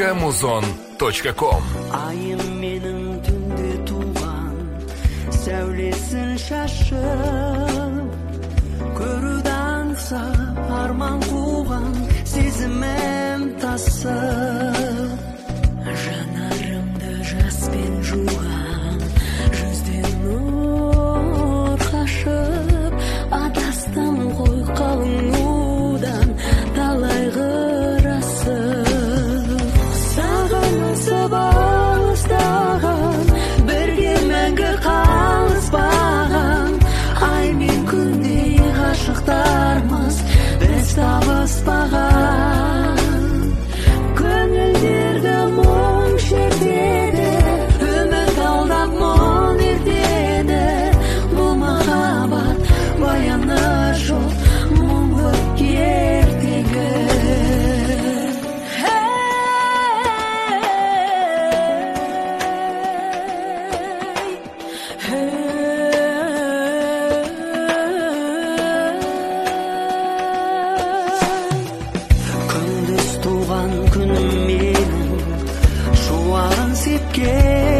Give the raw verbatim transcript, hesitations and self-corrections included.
точка музон точка ком. Айым менің түнде туған сәулесін шашып, көруді аңсап арман қуған сезімім тасып, жанарымды жаспен жуған жүзден нұр қашып, адастым ғой қалың удан талай ғырасып, сағынысып алыстаған бірге мәңгі қалыспаған ай мен күндей ғашықтармыз біз табыспаған. Көңілдерді мұң шертеді, үміт алдап мұң ертеді, бұл махаббат баяны жоқ мұңлы ертегі. Күндіз туған күнім менің, шуағын сепкен